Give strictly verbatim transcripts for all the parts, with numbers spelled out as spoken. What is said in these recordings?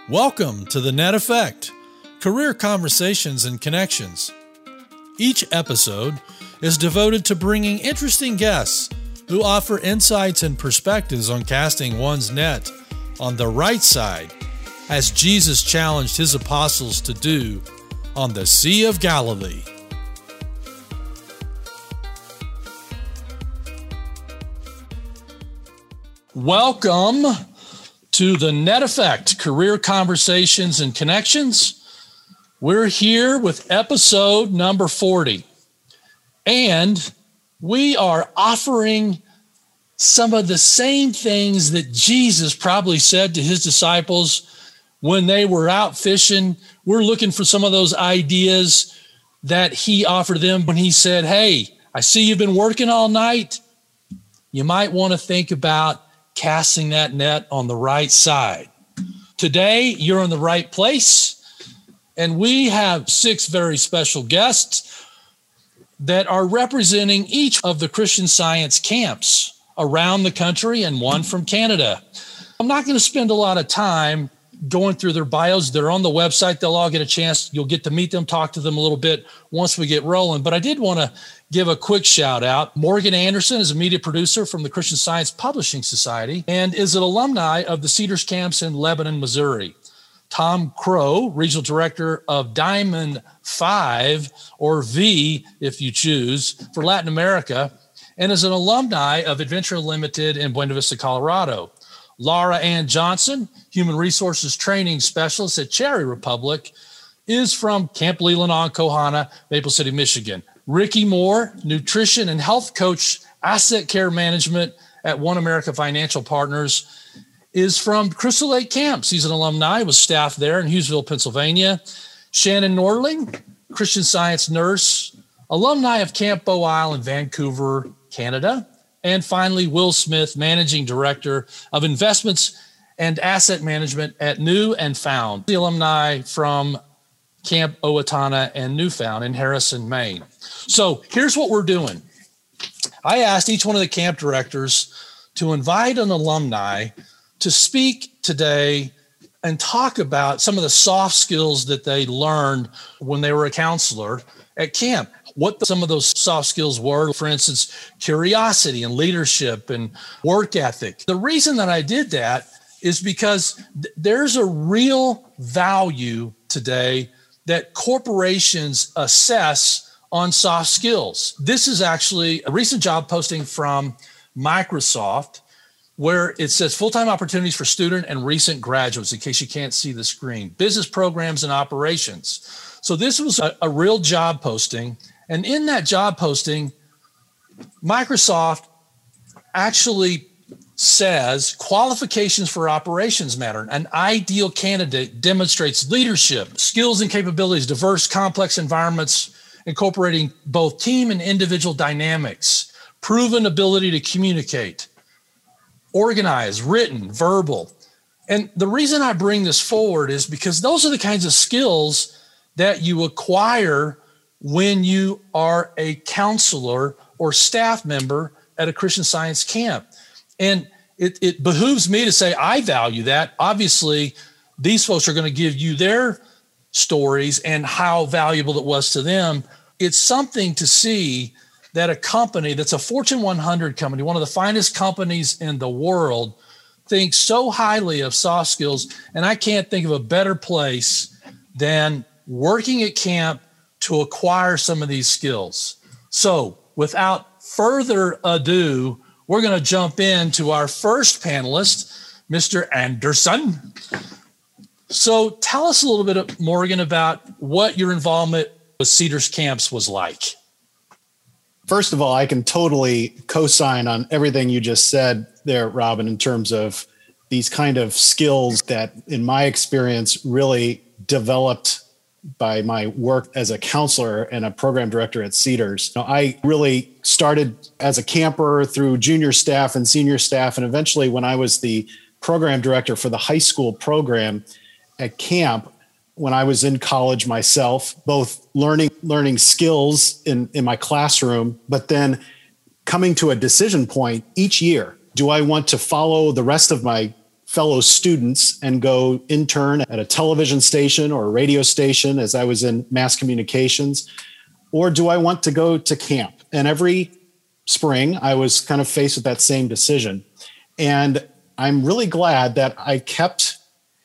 Welcome to the Net Effect, Career Conversations and Connections. Each episode is devoted to bringing interesting guests who offer insights and perspectives on casting one's net on the right side, as Jesus challenged his apostles to do on the Sea of Galilee. Welcome to the Net Effect, Career Conversations and Connections. We're here with episode number forty, and we are offering some of the same things that Jesus probably said to his disciples when they were out fishing. We're looking for some of those ideas that he offered them when he said, hey, I see you've been working all night. You might want to think about casting that net on the right side. Today, you're in the right place, and we have six very special guests that are representing each of the Christian Science camps around the country and one from Canada. I'm not going to spend a lot of time going through their bios. They're on the website. They'll all get a chance. You'll get to meet them, talk to them a little bit once we get rolling. But I did want to give a quick shout out. Morgan Anderson is a media producer from the Christian Science Publishing Society and is an alumni of the Cedars Camps in Lebanon, Missouri. Tom Crow, regional director of Diamond Five, or V if you choose, for Latin America, and is an alumni of Adventure Unlimited in Buena Vista, Colorado. Laura Ann Johnson, Human Resources Training Specialist at Cherry Republic, is from Camp Leland on Kohana, Maple City, Michigan. Ricky Moore, Nutrition and Health Coach, Asset Care Management at One America Financial Partners, is from Crystal Lake Camps. He's an alumni with staff there in Hughesville, Pennsylvania. Shannon Nordling, Christian Science nurse, alumni of Camp Bow Isle in Vancouver, Canada. And finally, Will Smith, Managing Director of Investments and Asset Management at New and Found, the alumni from Camp Owatonna and Newfound in Harrison, Maine. So here's what we're doing. I asked each one of the camp directors to invite an alumni to speak today and talk about some of the soft skills that they learned when they were a counselor at camp. What some of those soft skills were, for instance, curiosity and leadership and work ethic. The reason that I did that is because th- there's a real value today that corporations assess on soft skills. This is actually a recent job posting from Microsoft where it says full-time opportunities for student and recent graduates, in case you can't see the screen, business programs and operations. So this was a, a real job posting. And in that job posting, Microsoft actually says qualifications for operations matter. An ideal candidate demonstrates leadership, skills and capabilities, diverse, complex environments, incorporating both team and individual dynamics, proven ability to communicate, organize, written, verbal. And the reason I bring this forward is because those are the kinds of skills that you acquire when you are a counselor or staff member at a Christian Science camp. And it, it behooves me to say, I value that. Obviously, these folks are going to give you their stories and how valuable it was to them. It's something to see that a company that's a Fortune one hundred company, one of the finest companies in the world, thinks so highly of soft skills. And I can't think of a better place than working at camp to acquire some of these skills. So without further ado, we're going to jump into our first panelist, Mister Anderson. So tell us a little bit, Morgan, about what your involvement with Cedars Camps was like. First of all, I can totally co-sign on everything you just said there, Robin, in terms of these kind of skills that, in my experience, really developed by my work as a counselor and a program director at Cedars. Now, I really started as a camper through junior staff and senior staff. And eventually when I was the program director for the high school program at camp, when I was in college myself, both learning learning skills in, in my classroom, but then coming to a decision point each year. Do I want to follow the rest of my fellow students and go intern at a television station or a radio station as I was in mass communications? Or do I want to go to camp? And every spring, I was kind of faced with that same decision. And I'm really glad that I kept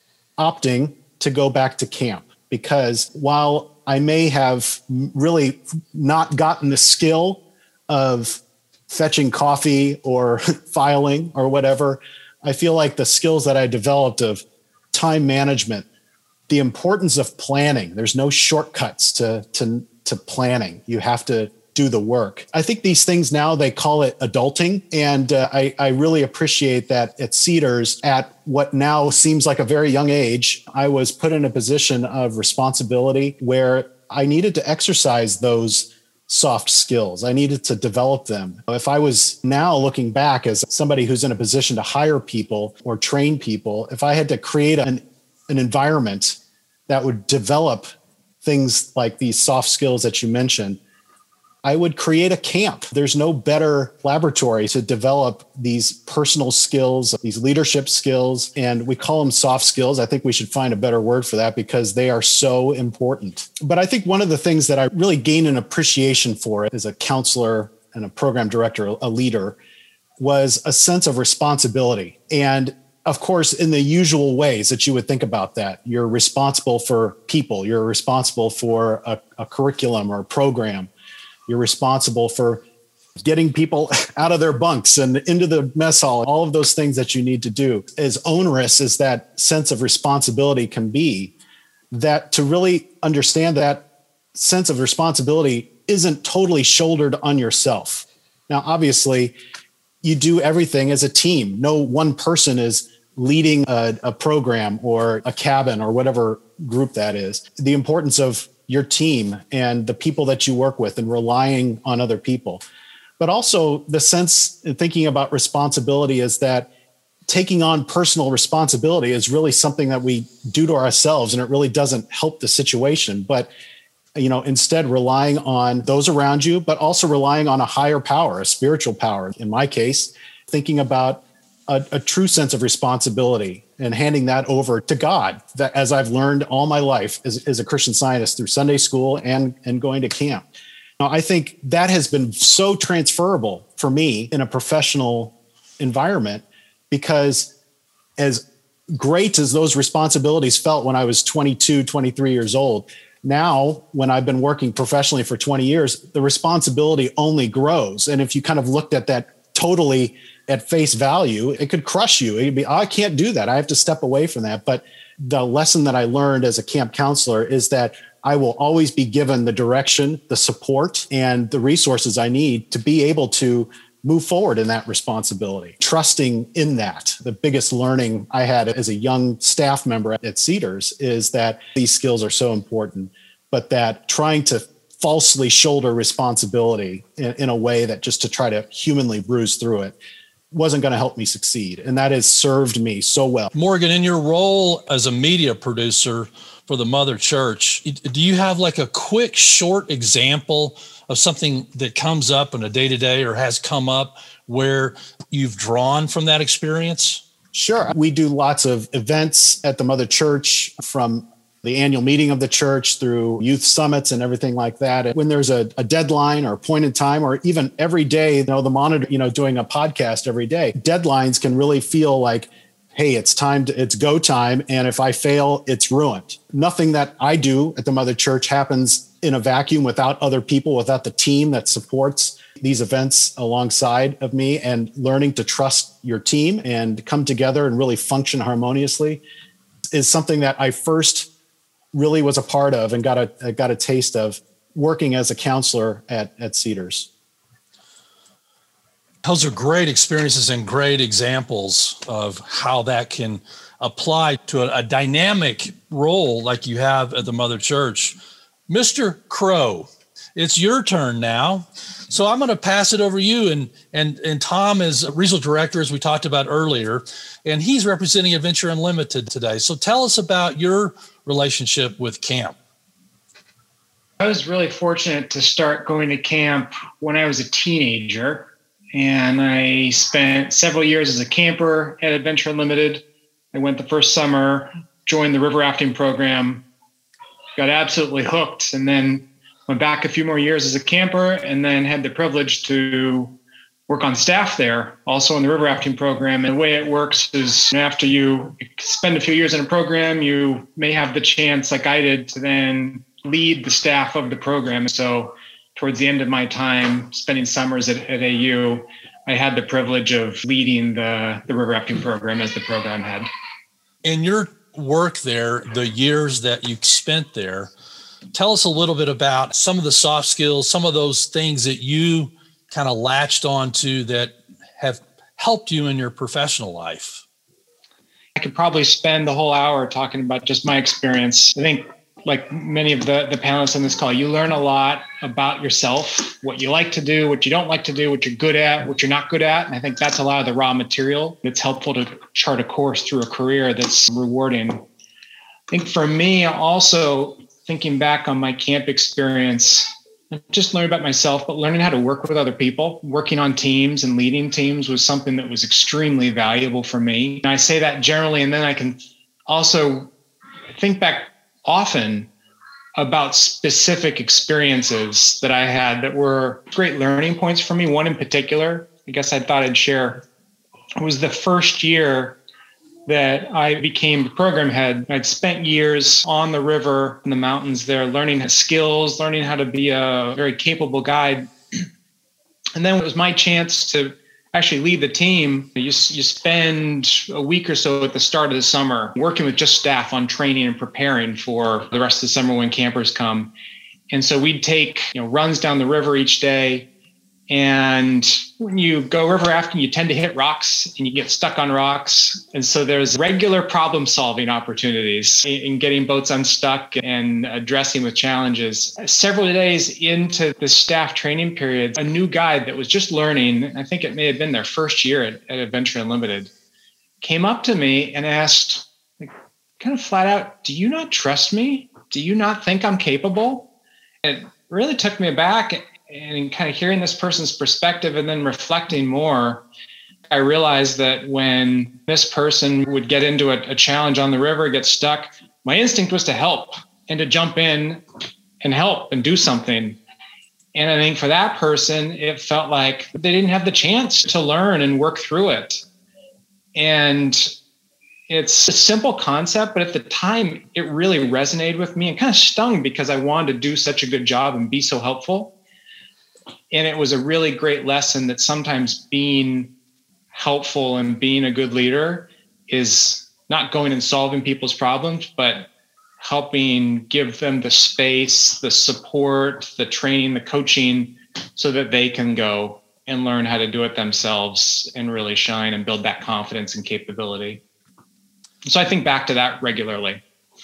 opting to go back to camp, because while I may have really not gotten the skill of fetching coffee or filing or whatever, I feel like the skills that I developed of time management, the importance of planning, there's no shortcuts to, to, to planning. You have to do the work. I think these things now, they call it adulting. And uh, I, I really appreciate that at Cedars, at what now seems like a very young age, I was put in a position of responsibility where I needed to exercise those soft skills. I needed to develop them. If I was now looking back as somebody who's in a position to hire people or train people, if I had to create an, an environment that would develop things like these soft skills that you mentioned, I would create a camp. There's no better laboratory to develop these personal skills, these leadership skills, and we call them soft skills. I think we should find a better word for that because they are so important. But I think one of the things that I really gained an appreciation for as a counselor and a program director, a leader, was a sense of responsibility. And of course, in the usual ways that you would think about that, you're responsible for people, you're responsible for a, a curriculum or a program. You're responsible for getting people out of their bunks and into the mess hall, all of those things that you need to do. As onerous as that sense of responsibility can be, that to really understand that sense of responsibility isn't totally shouldered on yourself. Now, obviously, you do everything as a team. No one person is leading a, a program or a cabin or whatever group that is. The importance of your team and the people that you work with and relying on other people. But also the sense in thinking about responsibility is that taking on personal responsibility is really something that we do to ourselves, and it really doesn't help the situation. But, you know, instead relying on those around you, but also relying on a higher power, a spiritual power. In my case, thinking about a, a true sense of responsibility and handing that over to God, that as I've learned all my life as, as a Christian Scientist through Sunday school and, and going to camp. Now, I think that has been so transferable for me in a professional environment, because as great as those responsibilities felt when I was twenty-two, twenty-three years old, now when I've been working professionally for twenty years, the responsibility only grows. And if you kind of looked at that totally at face value, it could crush you. It'd be, oh, I can't do that. I have to step away from that. But the lesson that I learned as a camp counselor is that I will always be given the direction, the support, and the resources I need to be able to move forward in that responsibility. Trusting in that. The biggest learning I had as a young staff member at Cedars is that these skills are so important, but that trying to falsely shoulder responsibility in, in a way that just to try to humanly bruise through it wasn't going to help me succeed. And that has served me so well. Morgan, in your role as a media producer for the Mother Church, do you have like a quick, short example of something that comes up in a day-to-day or has come up where you've drawn from that experience? Sure. We do lots of events at the Mother Church, from the annual meeting of the church through youth summits and everything like that. When there's a, a deadline or a point in time, or even every day, you know, the monitor, you know, doing a podcast every day, deadlines can really feel like, hey, it's time to, it's go time. And if I fail, it's ruined. Nothing that I do at the Mother Church happens in a vacuum without other people, without the team that supports these events alongside of me, and learning to trust your team and come together and really function harmoniously is something that I first really was a part of and got a got a taste of working as a counselor at, at Cedars. Those are great experiences and great examples of how that can apply to a, a dynamic role like you have at the Mother Church. Mister Crow, it's your turn now. So I'm going to pass it over to you. And, and, and Tom is a regional director, as we talked about earlier, and he's representing Adventure Unlimited today. So tell us about your relationship with camp. I was really fortunate to start going to camp when I was a teenager, and I spent several years as a camper at Adventure Unlimited, I went the first summer, joined the river rafting program, got absolutely hooked, and then went back a few more years as a camper, and then had the privilege to work on staff there, also in the river rafting program. And the way it works is after you spend a few years in a program, you may have the chance, like I did, to then lead the staff of the program. So towards the end of my time spending summers at, at A U, I had the privilege of leading the, the river rafting program as the program head. In your work there, the years that you spent there, tell us a little bit about some of the soft skills, some of those things that you kind of latched onto that have helped you in your professional life. I could probably spend the whole hour talking about just my experience. I think, like many of the, the panelists on this call, you learn a lot about yourself, what you like to do, what you don't like to do, what you're good at, what you're not good at. And I think that's a lot of the raw material that's helpful to chart a course through a career that's rewarding. I think for me, also thinking back on my camp experience, just learning about myself, but learning how to work with other people, working on teams and leading teams was something that was extremely valuable for me. And I say that generally, and then I can also think back often about specific experiences that I had that were great learning points for me. One in particular, I guess I thought I'd share, was the first year that I became program head. I'd spent years on the river in the mountains there, learning skills, learning how to be a very capable guide. And then it was my chance to actually lead the team. You, you spend a week or so at the start of the summer working with just staff on training and preparing for the rest of the summer when campers come. And so we'd take, you know, runs down the river each day. And when you go river rafting, you tend to hit rocks and you get stuck on rocks. And so there's regular problem solving opportunities in getting boats unstuck and addressing with challenges. Several days into the staff training period, a new guide that was just learning, I think it may have been their first year at, at Adventure Unlimited, came up to me and asked, like, kind of flat out, do you not trust me? Do you not think I'm capable? And it really took me aback. And kind of hearing this person's perspective and then reflecting more, I realized that when this person would get into a, a challenge on the river, get stuck, my instinct was to help and to jump in and help and do something. And I think for that person, it felt like they didn't have the chance to learn and work through it. And it's a simple concept, but at the time, it really resonated with me and kind of stung because I wanted to do such a good job and be so helpful. And it was a really great lesson that sometimes being helpful and being a good leader is not going and solving people's problems, but helping give them the space, the support, the training, the coaching, so that they can go and learn how to do it themselves and really shine and build that confidence and capability. So I think back to that regularly.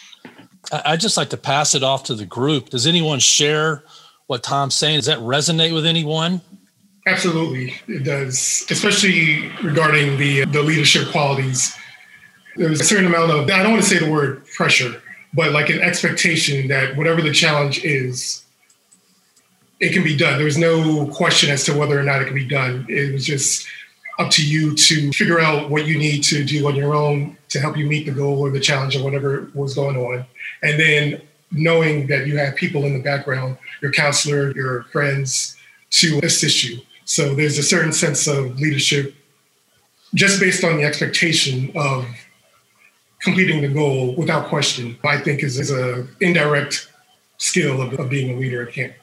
I'd just like to pass it off to the group. Does anyone share what Tom's saying? Does that resonate with anyone? Absolutely, it does, especially regarding the the leadership qualities. There's a certain amount of, I don't want to say the word pressure, but like an expectation that whatever the challenge is, it can be done. There's no question as to whether or not it can be done. It was just up to you to figure out what you need to do on your own to help you meet the goal or the challenge or whatever was going on. And then knowing that you have people in the background, your counselor, your friends, to assist you. So there's a certain sense of leadership just based on the expectation of completing the goal without question, I think is, is a indirect skill of, of being a leader at camp.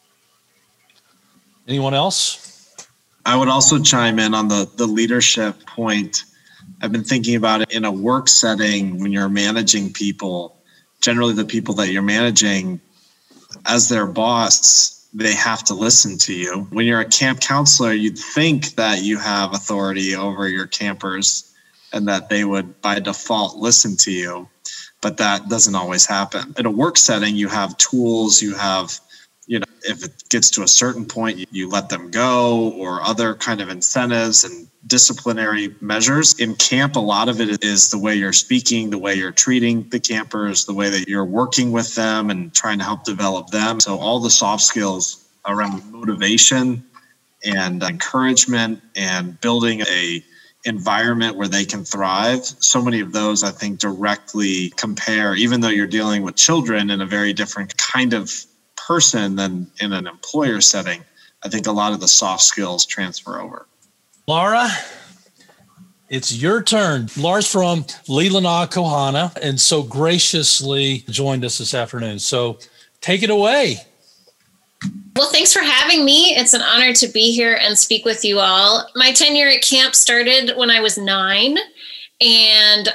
Anyone else? I would also chime in on the, the leadership point. I've been thinking about it in a work setting when you're managing people. Generally, the people that you're managing, as their boss, they have to listen to you. When you're a camp counselor, you'd think that you have authority over your campers and that they would, by default, listen to you. But that doesn't always happen. In a work setting, you have tools, you have, you know, if it gets to a certain point, you, you let them go, or other kind of incentives and disciplinary measures. In camp, a lot of it is the way you're speaking, the way you're treating the campers, the way that you're working with them and trying to help develop them. So all the soft skills around motivation and encouragement and building a environment where they can thrive. So many of those, I think, directly compare, even though you're dealing with children in a very different kind of person than in an employer setting. I think a lot of the soft skills transfer over. Laura, it's your turn. Laura's from Leelanau Kohana and so graciously joined us this afternoon. So take it away. Well, thanks for having me. It's an honor to be here and speak with you all. My tenure at camp started when I was nine, and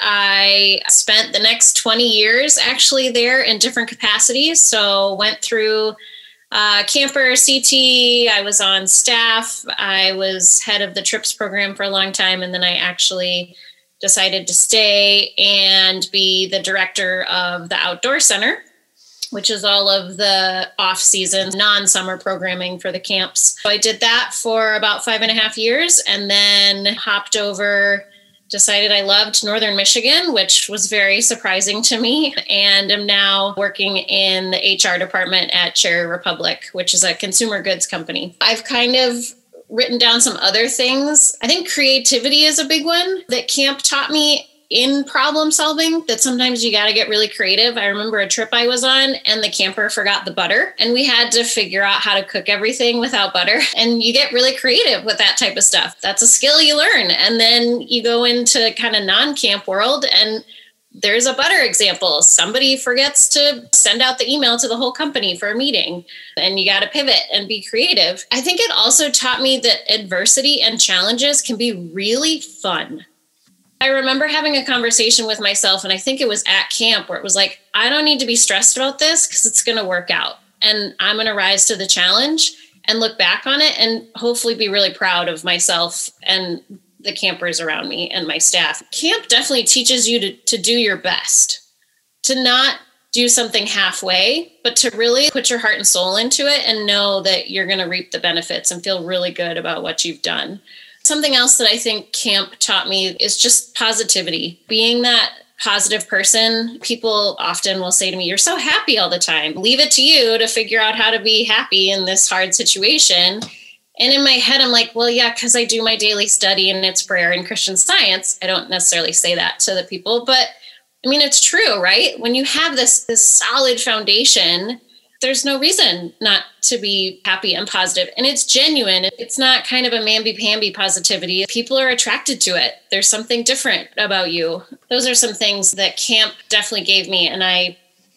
I spent the next twenty years actually there in different capacities. So went through uh, camper, C T, I was on staff, I was head of the TRIPS program for a long time, and then I actually decided to stay and be the director of the Outdoor Center, which is all of the off-season, non-summer programming for the camps. So I did that for about five and a half years and then hopped over, decided I loved Northern Michigan, which was very surprising to me, and am now working in the H R department at Cherry Republic, which is a consumer goods company. I've kind of written down some other things. I think creativity is a big one that camp taught me in problem solving, that sometimes you got to get really creative. I remember a trip I was on and the camper forgot the butter, and we had to figure out how to cook everything without butter. And you get really creative with that type of stuff. That's a skill you learn. And then you go into kind of non-camp world and there's a butter example. Somebody forgets to send out the email to the whole company for a meeting, and you got to pivot and be creative. I think it also taught me that adversity and challenges can be really fun. I remember having a conversation with myself, and I think it was at camp, where it was like, I don't need to be stressed about this because it's going to work out. And I'm going to rise to the challenge and look back on it and hopefully be really proud of myself and the campers around me and my staff. Camp definitely teaches you to, to do your best, to not do something halfway, but to really put your heart and soul into it and know that you're going to reap the benefits and feel really good about what you've done. Something else that I think camp taught me is just positivity. Being that positive person, people often will say to me, you're so happy all the time. Leave it to you to figure out how to be happy in this hard situation. And in my head, I'm like, well, yeah, because I do my daily study and it's prayer and Christian Science. I don't necessarily say that to the people, but I mean, it's true, right? When you have this, this solid foundation, there's no reason not to be happy and positive. And it's genuine. It's not kind of a mamby-pamby positivity. People are attracted to it. There's something different about you. Those are some things that camp definitely gave me and I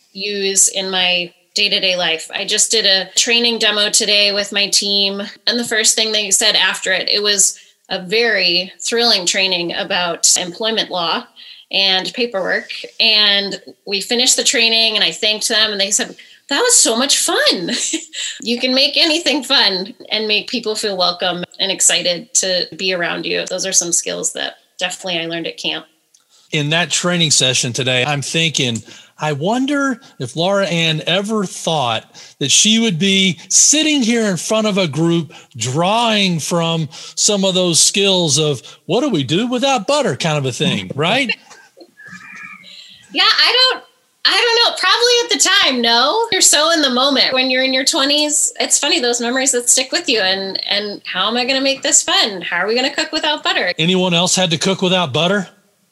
use in my day-to-day life. I just did a training demo today with my team. And the first thing they said after it, it was a very thrilling training about employment law and paperwork. And we finished the training and I thanked them and they said, that was so much fun. You can make anything fun and make people feel welcome and excited to be around you. Those are some skills that definitely I learned at camp. In that training session today, I'm thinking, I wonder if Laura Ann ever thought that she would be sitting here in front of a group drawing from some of those skills of what do we do without butter kind of a thing, right? Yeah, I don't I don't know. Probably at the time, no. You're so in the moment. When you're in your twenties, it's funny, those memories that stick with you. And, and how am I going to make this fun? How are we going to cook without butter? Anyone else had to cook without butter?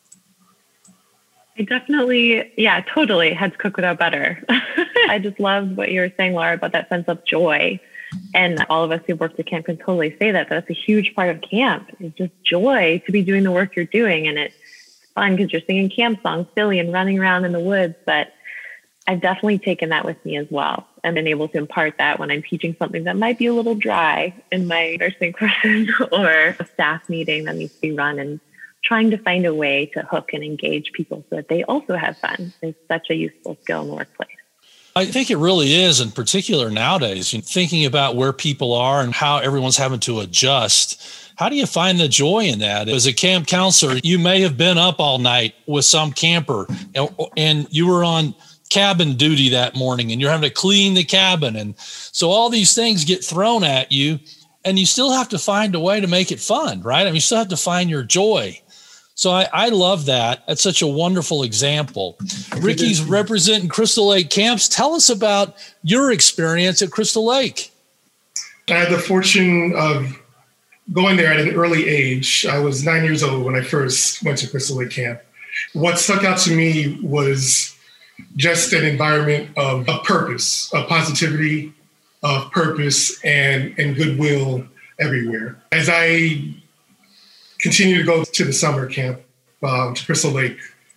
I definitely, yeah, totally had to cook without butter. I just loved what you were saying, Laura, about that sense of joy. And all of us who worked at camp can totally say that. That's a huge part of camp. It's just joy to be doing the work you're doing. And it's fun because you're singing camp songs, silly and running around in the woods. But I've definitely taken that with me as well and been able to impart that when I'm teaching something that might be a little dry in my nursing courses or a staff meeting that needs to be run, and trying to find a way to hook and engage people so that they also have fun is such a useful skill in the workplace. I think it really is, in particular nowadays, you know, thinking about where people are and how everyone's having to adjust. How do you find the joy in that? As a camp counselor, you may have been up all night with some camper and you were on cabin duty that morning and you're having to clean the cabin. And so all these things get thrown at you and you still have to find a way to make it fun, right? I mean, you still have to find your joy. So I, I love that. That's such a wonderful example. Ricky's representing Crystal Lake Camps. Tell us about your experience at Crystal Lake. I had the fortune of going there at an early age, I was nine years old when I first went to Crystal Lake Camp. What stuck out to me was just an environment of, of purpose, of positivity, of purpose, and, and goodwill everywhere. As I continue to go to the summer camp, um, to Crystal Lake,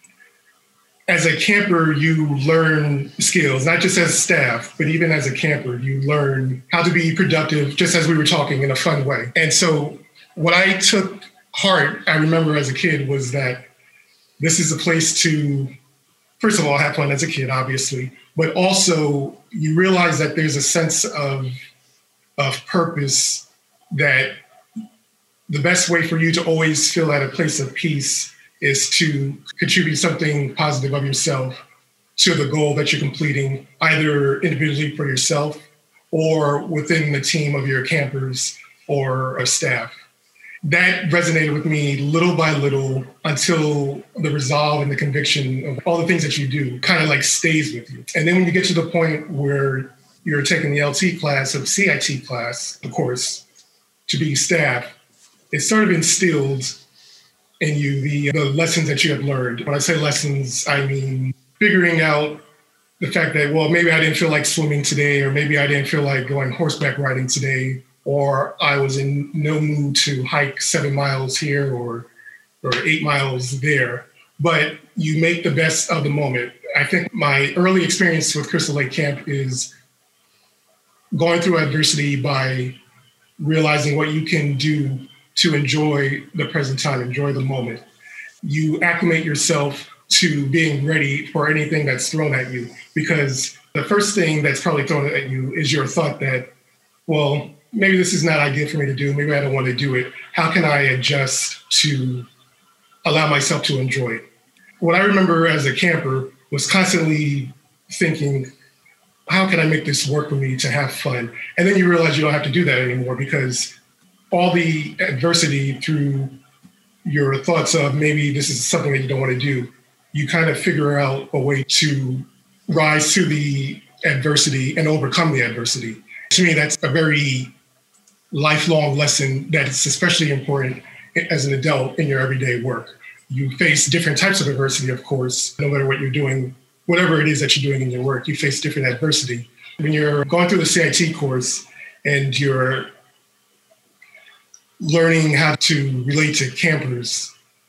as a camper, you learn skills, not just as staff, but even as a camper, you learn how to be productive, just as we were talking, in a fun way. And so what I took heart, I remember as a kid, was that this is a place to, first of all, have fun as a kid, obviously, but also you realize that there's a sense of, of purpose, that the best way for you to always feel at a place of peace is to contribute something positive of yourself to the goal that you're completing, either individually for yourself or within the team of your campers or a staff. That resonated with me little by little until the resolve and the conviction of all the things that you do kind of like stays with you. And then when you get to the point where you're taking the L T class, or C I T class, of course, to be staff, it's sort of instilled in you the, the lessons that you have learned. When I say lessons, I mean figuring out the fact that, well, maybe I didn't feel like swimming today, or maybe I didn't feel like going horseback riding today, or I was in no mood to hike seven miles here or, or eight miles there. But you make the best of the moment. I think my early experience with Crystal Lake Camp is going through adversity by realizing what you can do to enjoy the present time, enjoy the moment. You acclimate yourself to being ready for anything that's thrown at you, because the first thing that's probably thrown at you is your thought that, well, maybe this is not ideal for me to do. Maybe I don't want to do it. How can I adjust to allow myself to enjoy it? What I remember as a camper was constantly thinking, how can I make this work for me to have fun? And then you realize you don't have to do that anymore, because all the adversity through your thoughts of maybe this is something that you don't want to do, you kind of figure out a way to rise to the adversity and overcome the adversity. To me, that's a very lifelong lesson that's especially important as an adult in your everyday work. You face different types of adversity, of course, no matter what you're doing, whatever it is that you're doing in your work, you face different adversity. When you're going through the C I T course and you're learning how to relate to campers,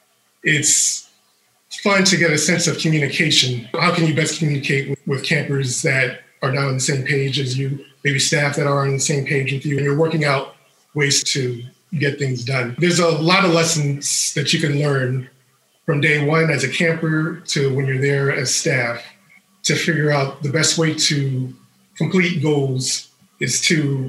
it's fun to get a sense of communication. How can you best communicate with, with campers that are not on the same page as you, maybe staff that are on the same page with you, and you're working out ways to get things done. There's a lot of lessons that you can learn from day one as a camper to when you're there as staff, to figure out the best way to complete goals is to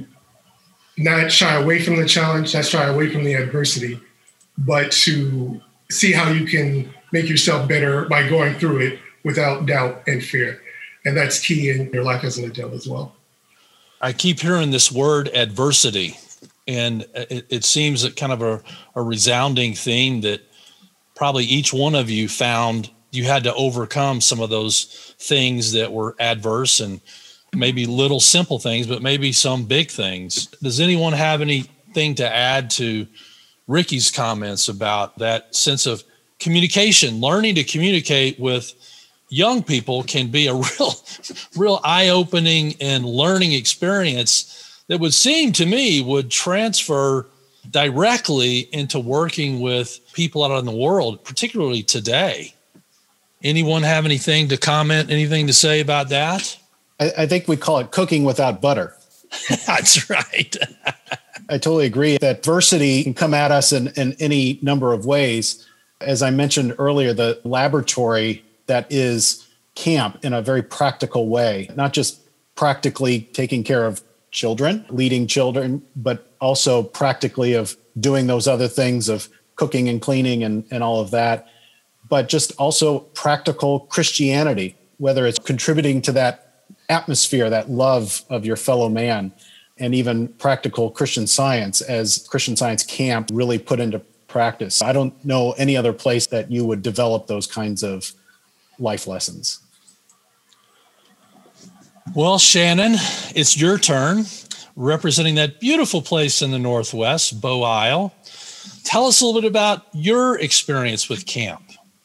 not shy away from the challenge, not shy away from the adversity, but to see how you can make yourself better by going through it without doubt and fear. And that's key in your life as an adult as well. I keep hearing this word adversity, and it, it seems that kind of a, a resounding theme that probably each one of you found you had to overcome some of those things that were adverse, and maybe little simple things, but maybe some big things. Does anyone have anything to add to Ricky's comments about that sense of communication? Learning to communicate with young people can be a real, real eye-opening and learning experience that would seem to me would transfer directly into working with people out in the world, particularly today. Anyone have anything to comment, anything to say about that? I, I think we call it cooking without butter. That's right. I totally agree that adversity can come at us in, in any number of ways. As I mentioned earlier, the laboratory that is camp in a very practical way, not just practically taking care of children, leading children, but also practically of doing those other things of cooking and cleaning and, and all of that, but just also practical Christianity, whether it's contributing to that atmosphere, that love of your fellow man, and even practical Christian Science as Christian Science camp really put into practice. I don't know any other place that you would develop those kinds of life lessons. Well, Shannon, it's your turn. representing that beautiful place in the Northwest, Bow Isle. Tell us a little bit about your experience with camp.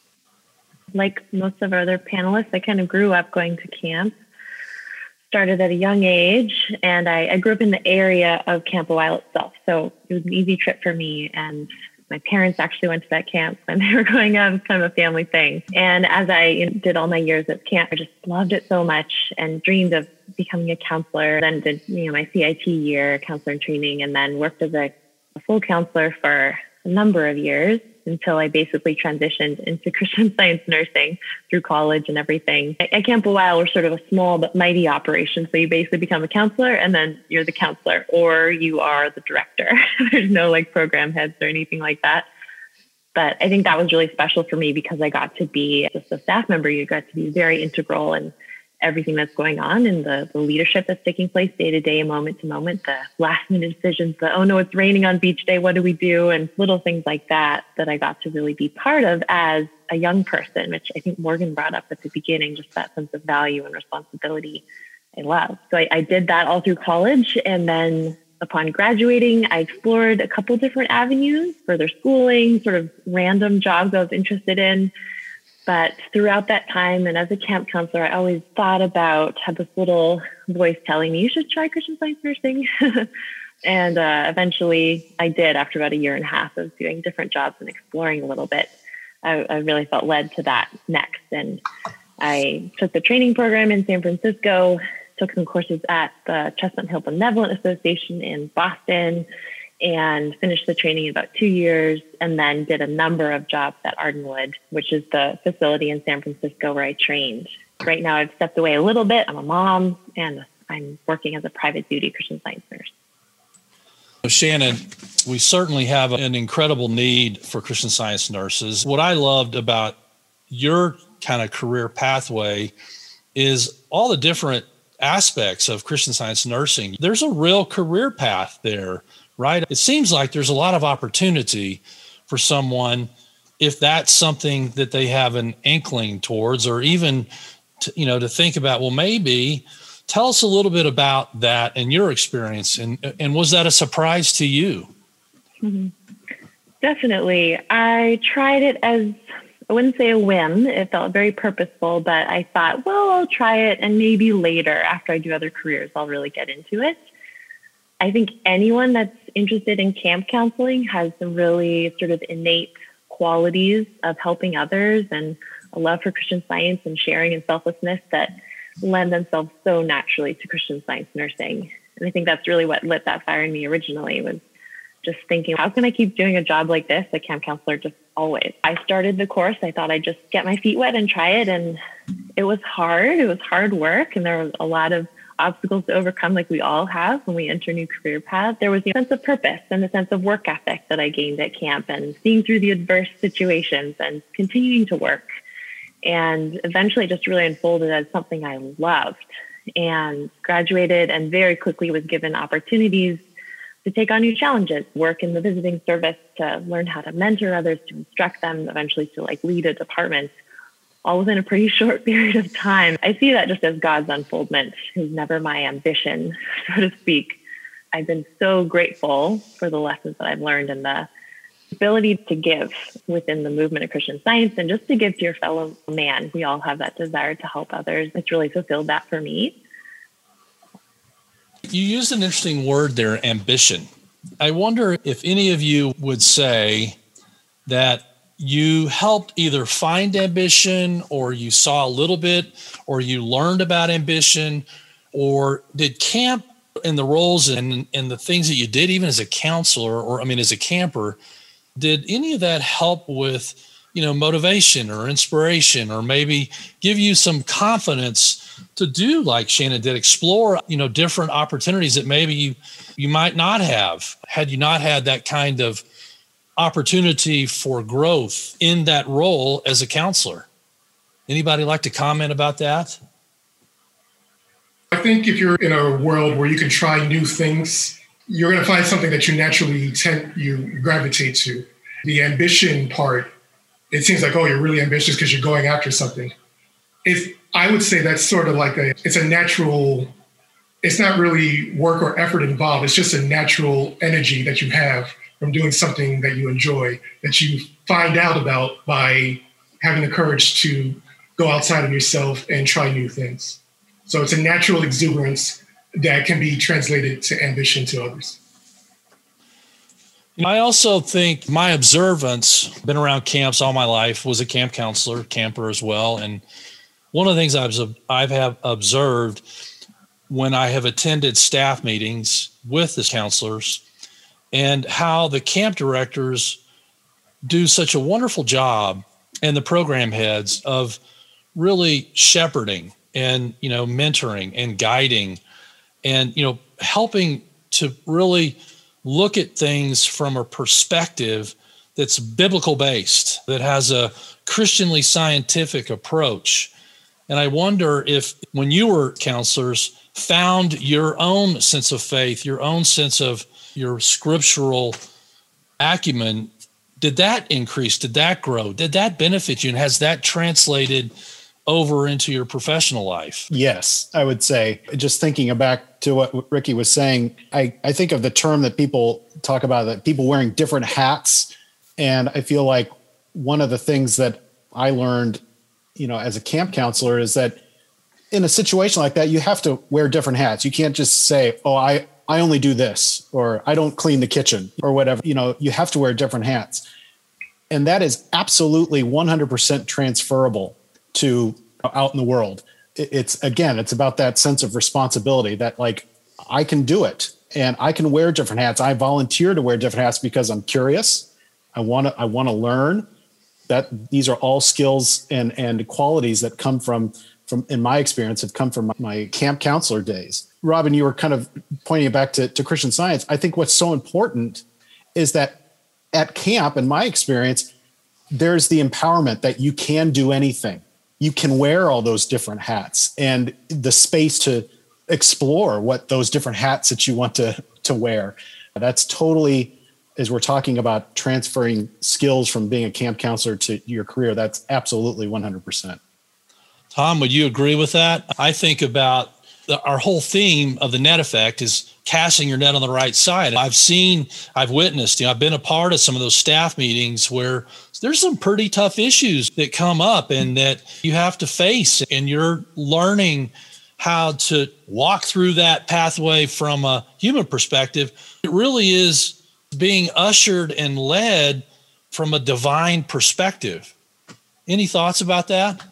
Like most of our other panelists, I kind of grew up going to camp. Started at a young age, and I, I grew up in the area of Camp Bow Isle itself. So it was an easy trip for me. And my parents actually went to that camp when they were growing up. It's kind of a family thing. And as I you know, did all my years at camp, I just loved it so much and dreamed of becoming a counselor. Then did you know my C I T year, counselor in training, and then worked as a, a full counselor for a number of years until I basically transitioned into Christian Science nursing through college and everything. At Camp Bow Isle, we're sort of a small but mighty operation. So you basically become a counselor and then you're the counselor or you are the director. There's no like program heads or anything like that. But I think that was really special for me because I got to be just a staff member. You got to be very integral in everything that's going on and the, the leadership that's taking place day to day, moment to moment, the last minute decisions, the, oh no, it's raining on beach day, what do we do? And little things like that, that I got to really be part of as a young person, which I think Morgan brought up at the beginning, just that sense of value and responsibility I love. So I, I did that all through college. And then upon graduating, I explored a couple different avenues, further schooling, sort of random jobs I was interested in. But throughout that time and as a camp counselor, I always thought about, had this little voice telling me, you should try Christian Science nursing. and uh, eventually I did after about a year and a half of doing different jobs and exploring a little bit. I, I really felt led to that next. And I took the training program in San Francisco, took some courses at the Chestnut Hill Benevolent Association in Boston, and finished the training in about two years, and then did a number of jobs at Ardenwood, which is the facility in San Francisco where I trained. Right now, I've stepped away a little bit. I'm a mom, and I'm working as a private duty Christian Science nurse. Shannon, we certainly have an incredible need for Christian Science nurses. What I loved about your kind of career pathway is all the different aspects of Christian Science nursing. There's a real career path there. Right? It seems like there's a lot of opportunity for someone if that's something that they have an inkling towards, or even, to, you know, to think about, well, maybe. Tell us a little bit about that and your experience. And, and was that a surprise to you? Mm-hmm. Definitely. I tried it as, I wouldn't say a whim. It felt very purposeful, but I thought, well, I'll try it. And maybe later after I do other careers, I'll really get into it. I think anyone that's interested in camp counseling has some really sort of innate qualities of helping others and a love for Christian Science and sharing and selflessness that lend themselves so naturally to Christian Science nursing. And I think that's really what lit that fire in me originally, was just thinking, how can I keep doing a job like this, a camp counselor, just always? I started the course. I thought I'd just get my feet wet and try it. And it was hard. It was hard work. And there was a lot of obstacles to overcome, like we all have when we enter new career paths. There was a sense of purpose and a sense of work ethic that I gained at camp, and seeing through the adverse situations and continuing to work. And eventually it just really unfolded as something I loved, and graduated and very quickly was given opportunities to take on new challenges, work in the visiting service, to learn how to mentor others, to instruct them, eventually to like lead a department, all within a pretty short period of time. I see that just as God's unfoldment. It was never my ambition, so to speak. I've been so grateful for the lessons that I've learned and the ability to give within the movement of Christian Science, and just to give to your fellow man. We all have that desire to help others. It's really fulfilled that for me. You used an interesting word there, ambition. I wonder if any of you would say that you helped either find ambition, or you saw a little bit, or you learned about ambition, or did camp and the roles and, and the things that you did, even as a counselor, or I mean, as a camper, did any of that help with, you know, motivation or inspiration, or maybe give you some confidence to do like Shannon did, explore, you know, different opportunities that maybe you, you might not have had you not had that kind of opportunity for growth in that role as a counselor? Anybody like to comment about that? I think if you're in a world where you can try new things, you're going to find something that you naturally tend, you gravitate to. The ambition part, it seems like, oh, you're really ambitious because you're going after something. If I would say that's sort of like a, it's a natural it's not really work or effort involved. It's just a natural energy that you have from doing something that you enjoy, that you find out about by having the courage to go outside of yourself and try new things. So it's a natural exuberance that can be translated to ambition to others. I also think my observance, been around camps all my life, was a camp counselor, camper as well. And one of the things I've, I've have observed when I have attended staff meetings with the counselors and how the camp directors do such a wonderful job, and the program heads, of really shepherding and, you know, mentoring and guiding and, you know, helping to really look at things from a perspective that's biblical based, that has a Christianly scientific approach. And I wonder if when you were counselors found your own sense of faith, your own sense of your scriptural acumen, did that increase? Did that grow? Did that benefit you? And has that translated over into your professional life? Yes, I would say, just thinking back to what Ricky was saying, I, I think of the term that people talk about, that people wearing different hats. And I feel like one of the things that I learned, you know, as a camp counselor is that in a situation like that, you have to wear different hats. You can't just say, oh, I, I only do this, or I don't clean the kitchen, or whatever. You know, you have to wear different hats. And that is absolutely one hundred percent transferable to out in the world. It's, again, it's about that sense of responsibility that, like, I can do it and I can wear different hats. I volunteer to wear different hats because I'm curious. I want to, I want to learn. That these are all skills and, and qualities that come from, from, in my experience, have come from my camp counselor days. Robin, you were kind of pointing it back to, to Christian Science. I think what's so important is that at camp, in my experience, there's the empowerment that you can do anything. You can wear all those different hats, and the space to explore what those different hats that you want to, to wear. That's totally, as we're talking about transferring skills from being a camp counselor to your career, that's absolutely one hundred percent. Tom, would you agree with that? I think about the, our whole theme of the net effect is casting your net on the right side. I've seen, I've witnessed, you know, I've been a part of some of those staff meetings where there's some pretty tough issues that come up and that you have to face, and you're learning how to walk through that pathway from a human perspective. It really is being ushered and led from a divine perspective. Any thoughts about that?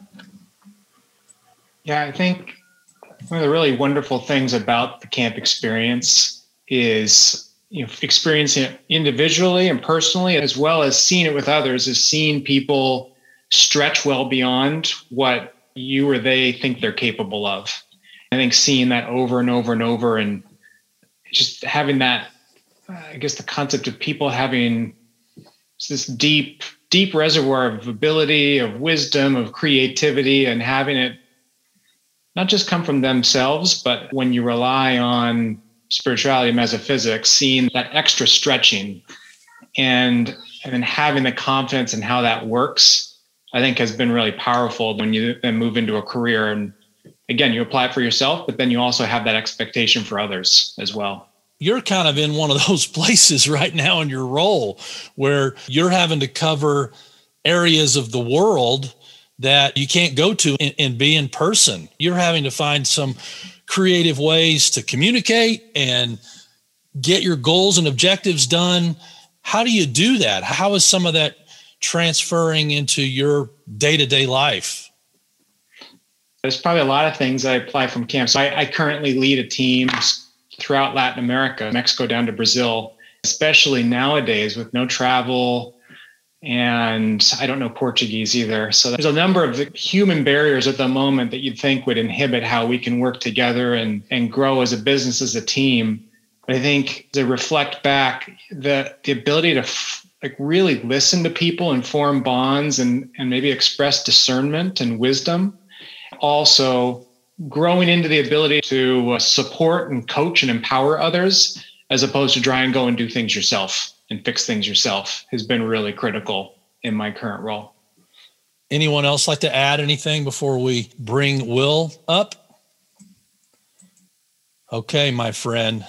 Yeah, I think one of the really wonderful things about the camp experience is, you know, experiencing it individually and personally, as well as seeing it with others, is seeing people stretch well beyond what you or they think they're capable of. I think seeing that over and over and over, and just having that, I guess, the concept of people having this deep, deep reservoir of ability, of wisdom, of creativity, and having it not just come from themselves, but when you rely on spirituality, metaphysics, seeing that extra stretching and, and then having the confidence in how that works, I think has been really powerful when you then move into a career. And again, you apply it for yourself, but then you also have that expectation for others as well. You're kind of in one of those places right now in your role where you're having to cover areas of the world that you can't go to and, and be in person. You're having to find some creative ways to communicate and get your goals and objectives done. How do you do that? How is some of that transferring into your day-to-day life? There's probably a lot of things I apply from camp. So I, I currently lead a team throughout Latin America, Mexico down to Brazil, especially nowadays with no travel. And I don't know Portuguese either. So there's a number of human barriers at the moment that you'd think would inhibit how we can work together and, and grow as a business, as a team. But I think to reflect back, the, the ability to f- like really listen to people and form bonds and, and maybe express discernment and wisdom. Also growing into the ability to uh, support and coach and empower others, as opposed to try and go and do things yourself and fix things yourself, has been really critical in my current role. Anyone else like to add anything before we bring Will up? Okay, my friend,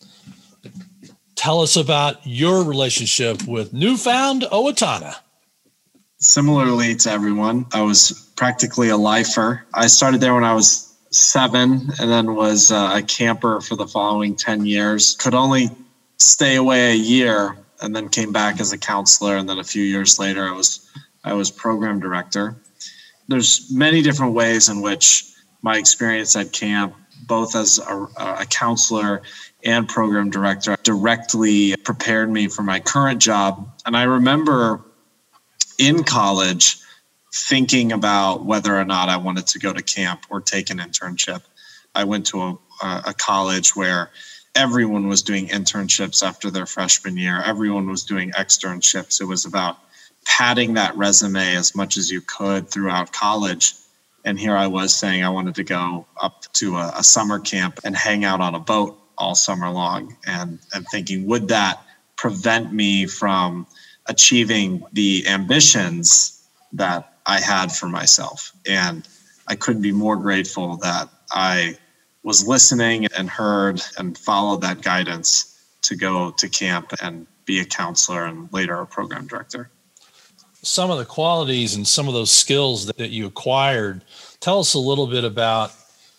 tell us about your relationship with Newfound Owatonna. Similarly to everyone, I was practically a lifer. I started there when I was seven and then was uh, a camper for the following ten years. Could only stay away a year and then came back as a counselor. And then a few years later, I was I was program director. There's many different ways in which my experience at camp, both as a, a counselor and program director, directly prepared me for my current job. And I remember in college thinking about whether or not I wanted to go to camp or take an internship. I went to a, a college where everyone was doing internships after their freshman year. Everyone was doing externships. It was about padding that resume as much as you could throughout college. And here I was saying I wanted to go up to a, a summer camp and hang out on a boat all summer long, and, and thinking, would that prevent me from achieving the ambitions that I had for myself? And I couldn't be more grateful that I was listening and heard and followed that guidance to go to camp and be a counselor and later a program director. Some of the qualities and some of those skills that, that you acquired, tell us a little bit about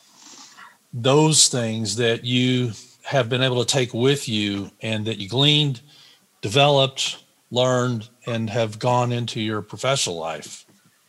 those things that you have been able to take with you and that you gleaned, developed, learned, and have gone into your professional life.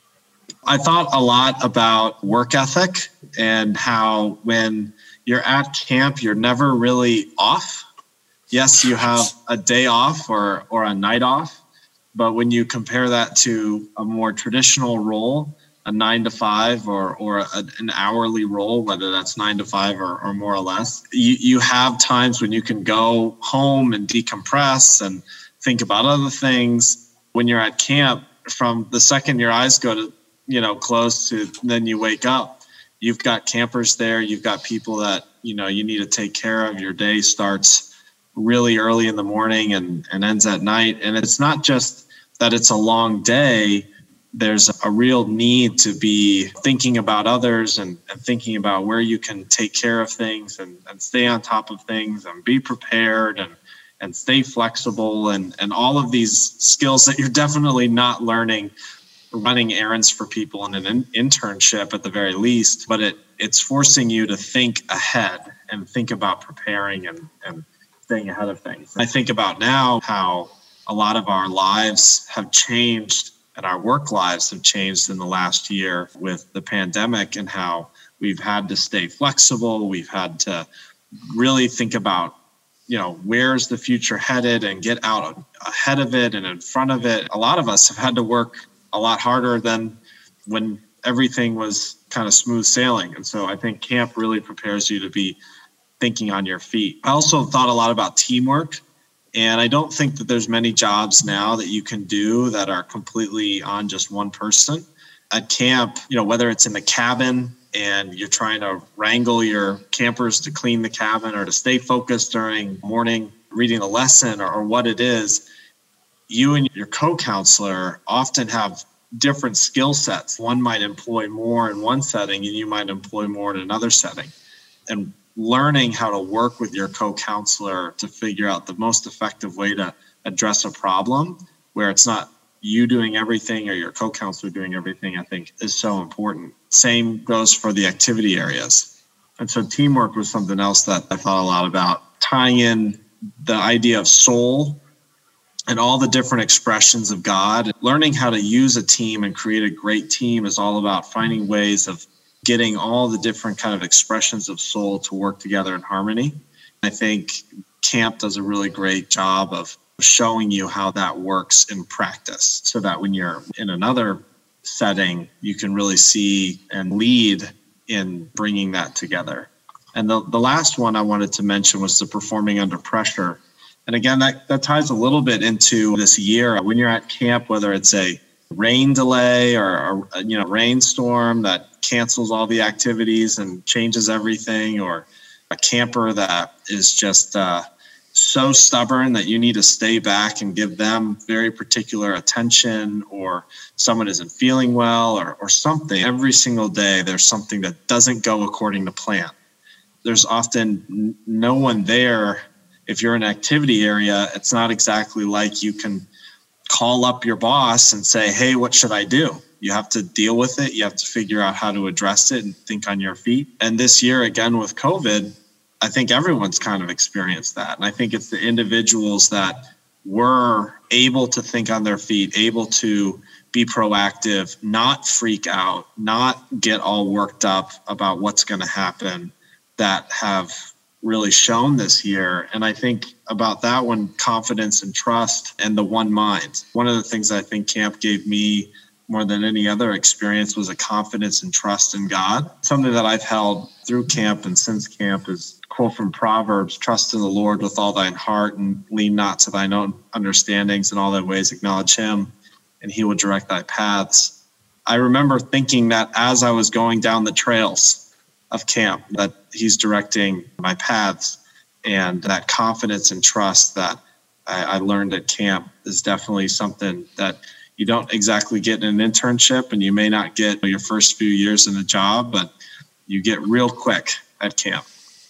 I thought a lot about work ethic and how when you're at camp, you're never really off. Yes, you have a day off or, or a night off, but when you compare that to a more traditional role, a nine to five or or a, an hourly role, whether that's nine to five or, or more or less, you, you have times when you can go home and decompress and think about other things. When you're at camp, from the second your eyes go to, you know, close to then you wake up, you've got campers there, you've got people that, you know, you need to take care of. Your day starts really early in the morning and, and ends at night. And it's not just that it's a long day. There's a real need to be thinking about others and, and thinking about where you can take care of things and, and stay on top of things and be prepared and, and stay flexible and, and all of these skills that you're definitely not learning running errands for people in an in- internship at the very least, but it it's forcing you to think ahead and think about preparing and, and staying ahead of things. I think about now how a lot of our lives have changed and our work lives have changed in the last year with the pandemic and how we've had to stay flexible. We've had to really think about, you know, where's the future headed and get out ahead of it and in front of it. A lot of us have had to work a lot harder than when everything was kind of smooth sailing. And so I think camp really prepares you to be thinking on your feet. I also thought a lot about teamwork. And I don't think that there's many jobs now that you can do that are completely on just one person. At camp, you know, whether it's in the cabin and you're trying to wrangle your campers to clean the cabin or to stay focused during morning reading a lesson or, or what it is, you and your co-counselor often have different skill sets. One might employ more in one setting and you might employ more in another setting. And learning how to work with your co-counselor to figure out the most effective way to address a problem where it's not you doing everything or your co-counselor doing everything, I think is so important. Same goes for the activity areas. And so teamwork was something else that I thought a lot about, tying in the idea of soul and all the different expressions of God. Learning how to use a team and create a great team is all about finding ways of getting all the different kind of expressions of soul to work together in harmony. I think camp does a really great job of showing you how that works in practice so that when you're in another setting, you can really see and lead in bringing that together. And the, the last one I wanted to mention was the performing under pressure. And again, that, that ties a little bit into this year. When you're at camp, whether it's a rain delay or a you know rainstorm that cancels all the activities and changes everything, or a camper that is just uh, so stubborn that you need to stay back and give them very particular attention, or someone isn't feeling well or, or something. Every single day, there's something that doesn't go according to plan. there's often no one there. If you're in an activity area, it's not exactly like you can call up your boss and say, hey, what should I do? You have to deal with it. You have to figure out how to address it and think on your feet. And this year, again, with COVID, I think everyone's kind of experienced that. And I think it's the individuals that were able to think on their feet, able to be proactive, not freak out, not get all worked up about what's going to happen, that have really shown this year. And I think about that one, confidence and trust and the one mind. One of the things I think camp gave me more than any other experience was a confidence and trust in God. Something that I've held through camp and since camp is a quote from Proverbs, trust in the Lord with all thine heart and lean not to thine own understandings. In all thy ways acknowledge him and he will direct thy paths. I remember thinking that as I was going down the trails of camp, that he's directing my paths, and that confidence and trust that I, I learned at camp is definitely something that you don't exactly get in an internship, and you may not get your first few years in a job, but you get real quick at camp.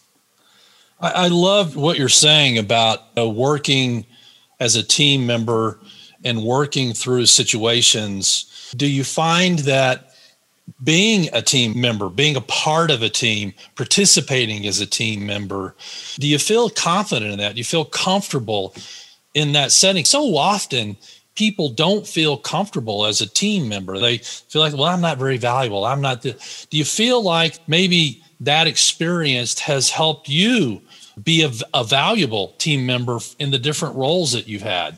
I, I love what you're saying about uh, working as a team member and working through situations. Do you find that being a team member, being a part of a team, participating as a team member, do you feel confident in that? Do you feel comfortable in that setting? So often people don't feel comfortable as a team member. They feel like, well, I'm not very valuable. I'm not the, do you feel like maybe that experience has helped you be a, a valuable team member in the different roles that you've had?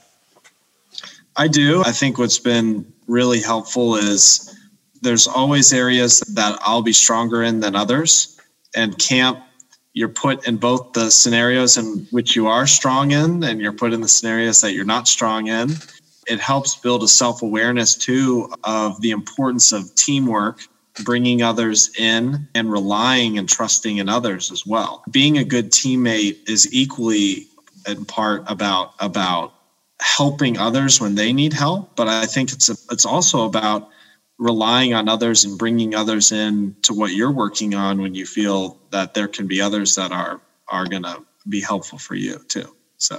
I do. I think what's been really helpful is there's always areas that I'll be stronger in than others. And camp, you're put in both the scenarios in which you are strong in, and you're put in the scenarios that you're not strong in. It helps build a self-awareness too of the importance of teamwork, bringing others in and relying and trusting in others as well. Being a good teammate is equally in part about, about helping others when they need help. But I think it's a, it's also about relying on others and bringing others in to what you're working on when you feel that there can be others that are, are going to be helpful for you too. So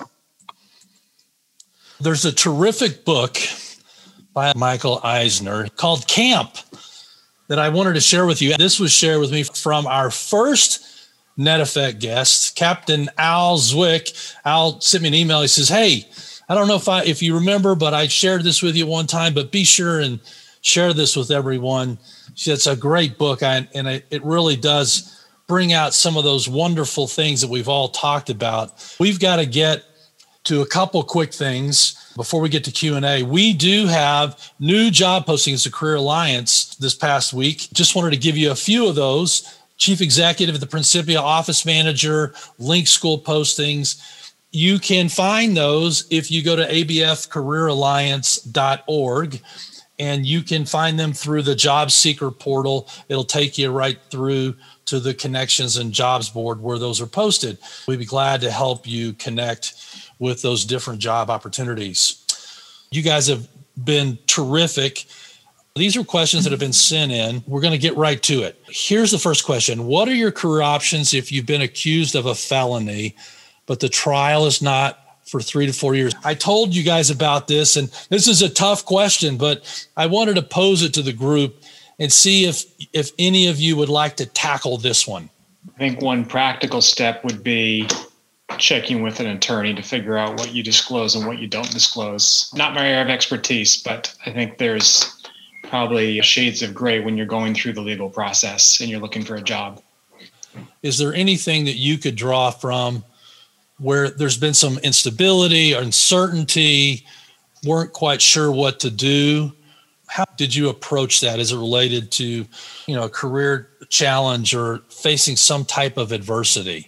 there's a terrific book by Michael Eisner called Camp that I wanted to share with you. This was shared with me from our first Net Effect guest, Captain Al Zwick. Al sent me an email. He says, hey, I don't know if I, if you remember, but I shared this with you one time, but be sure and share this with everyone. It's a great book, and it, it really does bring out some of those wonderful things that we've all talked about. We've got to get to a couple quick things before we get to Q and A. We do have new job postings at Career Alliance this past week. Just wanted to give you a few of those. Chief Executive at the Principia, Office Manager, Link School postings. You can find those if you go to a b f career alliance dot org, and you can find them through the Job Seeker portal. It'll take you right through to the Connections and Jobs board where those are posted. We'd be glad to help you connect with those different job opportunities. You guys have been terrific. These are questions that have been sent in. We're going to get right to it. Here's the first question. What are your career options if you've been accused of a felony, but the trial is not for three to four years? I told you guys about this, and this is a tough question, but I wanted to pose it to the group and see if, if any of you would like to tackle this one. I think one practical step would be checking with an attorney to figure out what you disclose and what you don't disclose. Not my area of expertise, but I think there's probably shades of gray when you're going through the legal process and you're looking for a job. Is there anything that you could draw from where there's been some instability or uncertainty, weren't quite sure what to do? How did you approach that? Is it related to, you know, a career challenge or facing some type of adversity?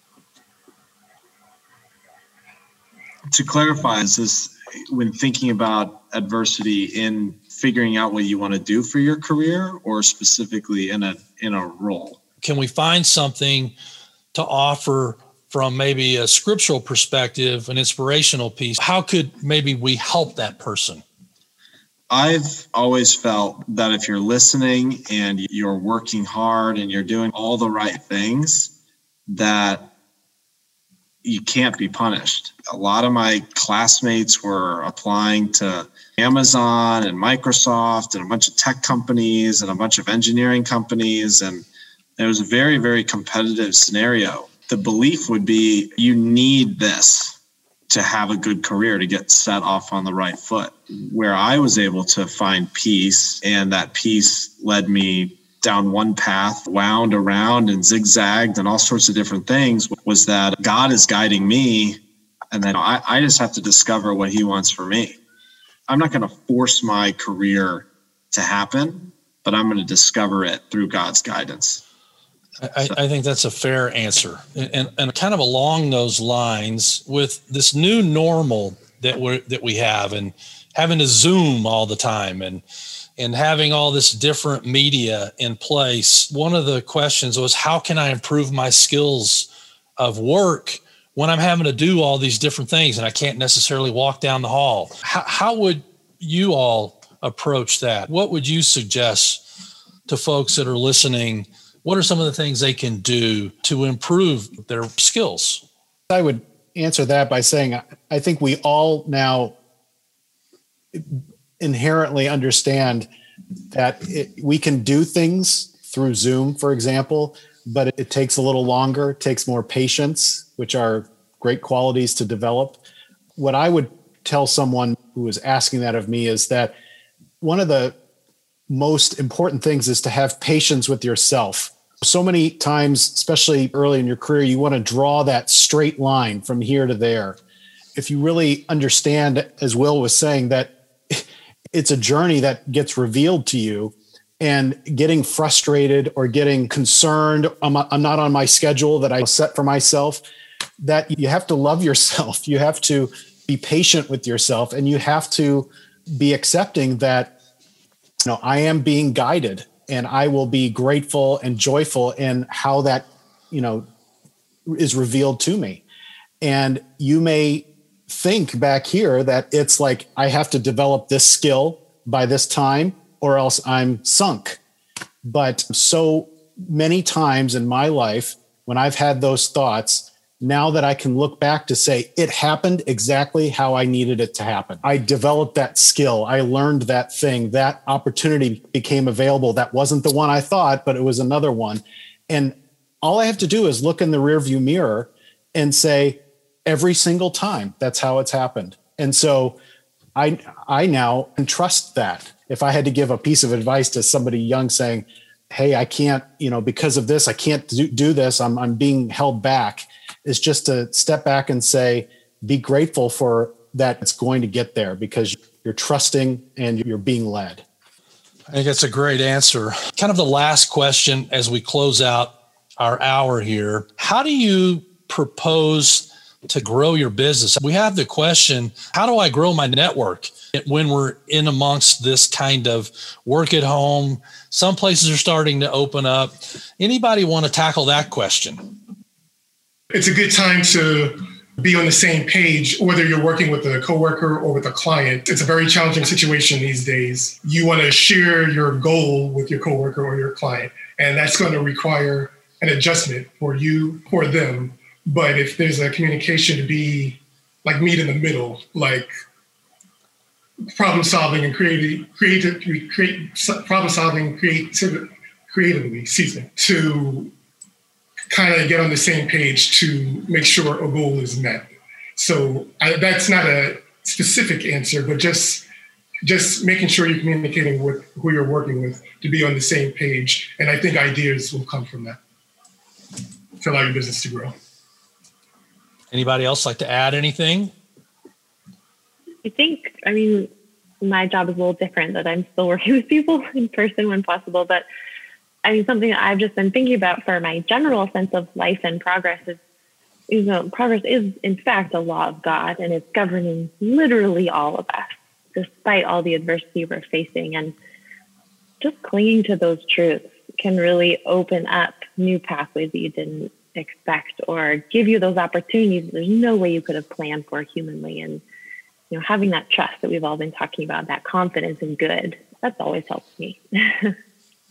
To clarify, is this when thinking about adversity in figuring out what you want to do for your career, or specifically in a in a role? Can we find something to offer from maybe a scriptural perspective, an inspirational piece? How could maybe we help that person? I've always felt that if you're listening and you're working hard and you're doing all the right things, that you can't be punished. A lot of my classmates were applying to Amazon and Microsoft and a bunch of tech companies and a bunch of engineering companies. And it was a very, very competitive scenario. The belief would be you need this to have a good career, to get set off on the right foot. Where I was able to find peace, and that peace led me down one path, wound around and zigzagged and all sorts of different things, was that God is guiding me. And then I, I just have to discover what he wants for me. I'm not going to force my career to happen, but I'm going to discover it through God's guidance. I, So. I think that's a fair answer. And, and kind of along those lines, with this new normal that we that we have, and having to Zoom all the time, and and having all this different media in place, one of the questions was, how can I improve my skills of work when I'm having to do all these different things and I can't necessarily walk down the hall? How, how would you all approach that? What would you suggest to folks that are listening? What are some of the things they can do to improve their skills? I would answer that by saying, I think we all now inherently understand that it, we can do things through Zoom, for example, but it, it takes a little longer, it takes more patience, which are great qualities to develop. What I would tell someone who is asking that of me is that one of the most important things is to have patience with yourself. So many times, especially early in your career, you want to draw that straight line from here to there. If you really understand, as Will was saying, that it's a journey that gets revealed to you, and getting frustrated or getting concerned, I'm, I'm not on my schedule that I set for myself, that you have to love yourself. You have to be patient with yourself, and you have to be accepting that, you know, I am being guided, and I will be grateful and joyful in how that, you know, is revealed to me. And you may think back here that it's like, I have to develop this skill by this time or else I'm sunk. But so many times in my life, when I've had those thoughts, now that I can look back to say it happened exactly how I needed it to happen. I developed that skill. I learned that thing. That opportunity became available. That wasn't the one I thought, but it was another one. And all I have to do is look in the rearview mirror and say, every single time, that's how it's happened. And so I, I now can trust that. If I had to give a piece of advice to somebody young saying, hey, I can't, you know, because of this, I can't do, do this. I'm, I'm being held back. Is just to step back and say, be grateful for that it's going to get there, because you're trusting and you're being led. I think that's a great answer. Kind of the last question as we close out our hour here. How do you propose to grow your business? We have the question, how do I grow my network when we're in amongst this kind of work at home? Some places are starting to open up. Anybody want to tackle that question? It's a good time to be on the same page, whether you're working with a coworker or with a client. It's a very challenging situation these days. You want to share your goal with your coworker or your client, and that's going to require an adjustment for you, for them. But if there's a communication to be like meet in the middle, like problem solving and creative, creative, create problem solving, creative, creatively, excuse me, to kind of get on the same page to make sure a goal is met. So I, that's not a specific answer, but just just making sure you're communicating with who you're working with to be on the same page. And I think ideas will come from that to allow your business to grow. Anybody else like to add anything? I think, I mean, my job is a little different, that I'm still working with people in person when possible. But I mean, something that I've just been thinking about for my general sense of life and progress is, you know, progress is in fact a law of God, and it's governing literally all of us, despite all the adversity we're facing. And just clinging to those truths can really open up new pathways that you didn't expect, or give you those opportunities there's no way you could have planned for humanly. And, you know, having that trust that we've all been talking about, that confidence in good, that's always helped me.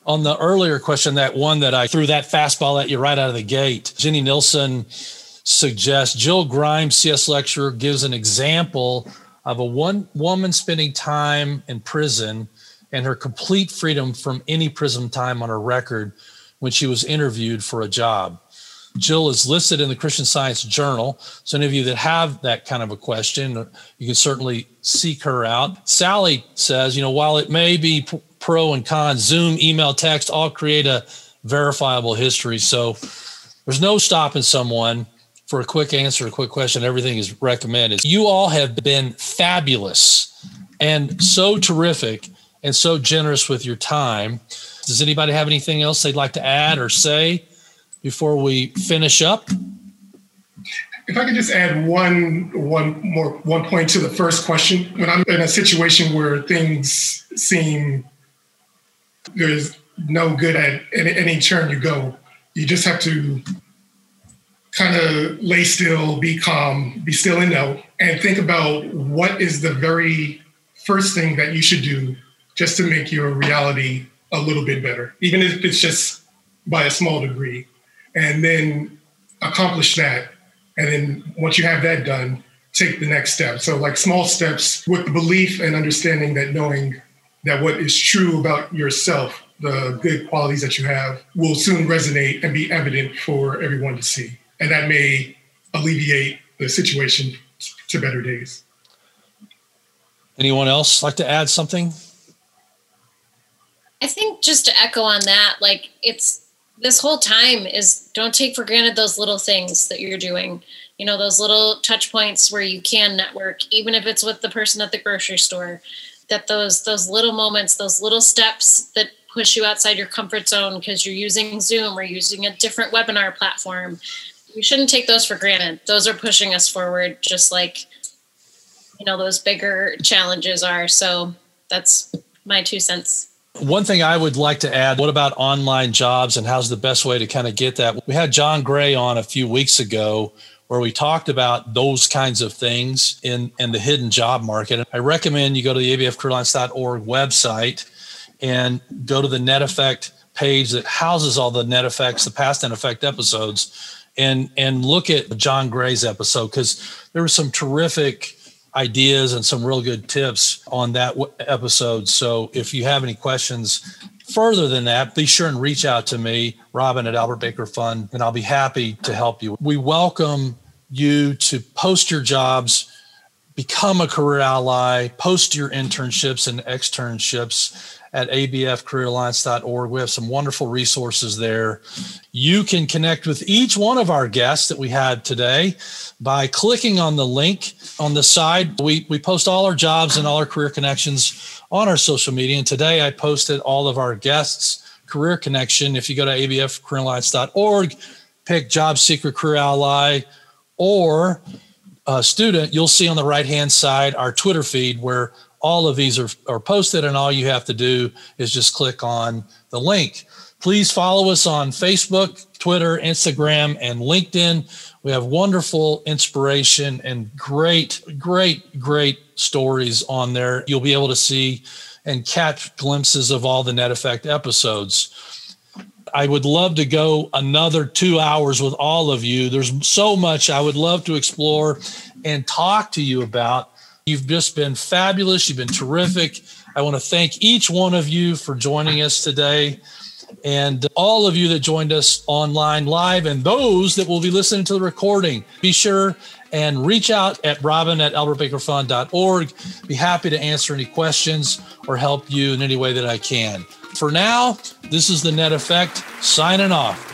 On the earlier question, that one that I threw that fastball at you right out of the gate, Jenny Nilsson suggests Jill Grimes, C S lecturer, gives an example of a one woman spending time in prison and her complete freedom from any prison time on her record when she was interviewed for a job. Jill is listed in the Christian Science Journal. So any of you that have that kind of a question, you can certainly seek her out. Sally says, you know, while it may be pro and con, Zoom, email, text, all create a verifiable history. So there's no stopping someone for a quick answer, a quick question. Everything is recommended. You all have been fabulous and so terrific and so generous with your time. Does anybody have anything else they'd like to add or say before we finish up? If I could just add one, one more, one point to the first question. When I'm in a situation where things seem there's no good at any, any turn you go, you just have to kind of lay still, be calm, be still and know, and think about what is the very first thing that you should do just to make your reality a little bit better, even if it's just by a small degree, and then accomplish that. And then once you have that done, take the next step. So like small steps with the belief and understanding that knowing that what is true about yourself, the good qualities that you have, will soon resonate and be evident for everyone to see. And that may alleviate the situation to better days. Anyone else like to add something? I think just to echo on that, like it's this whole time is don't take for granted those little things that you're doing. You know, those little touch points where you can network, even if it's with the person at the grocery store, that those those little moments, those little steps that push you outside your comfort zone because you're using Zoom or using a different webinar platform. We shouldn't take those for granted. Those are pushing us forward, just like, you know, those bigger challenges are. So that's my two cents. One thing I would like to add, what about online jobs and how's the best way to kind of get that? We had John Gray on a few weeks ago where we talked about those kinds of things in, in the hidden job market. I recommend you go to the A B F career alliance dot org website and go to the Net Effect page that houses all the Net Effects, the past Net Effect episodes, and and look at John Gray's episode, because there were some terrific ideas and some real good tips on that w- episode. So if you have any questions further than that, be sure and reach out to me, Robin at Albert Baker Fund, and I'll be happy to help you. We welcome you to post your jobs, become a career ally, post your internships and externships at A B F career alliance dot org. We have some wonderful resources there. You can connect with each one of our guests that we had today by clicking on the link on the side. We, we post all our jobs and all our career connections on our social media. And today I posted all of our guests' career connection. If you go to A B F career alliance dot org, pick Job Seeker Career Ally or a student, you'll see on the right-hand side our Twitter feed where all of these are, are posted, and all you have to do is just click on the link. Please follow us on Facebook, Twitter, Instagram, and LinkedIn. We have wonderful inspiration and great, great, great stories on there. You'll be able to see and catch glimpses of all the Net Effect episodes. I would love to go another two hours with all of you. There's so much I would love to explore and talk to you about. You've just been fabulous. You've been terrific. I want to thank each one of you for joining us today, and all of you that joined us online live, and those that will be listening to the recording. Be sure and reach out at Robin at albert baker fund dot org. Be happy to answer any questions or help you in any way that I can. For now, this is the Net Effect signing off.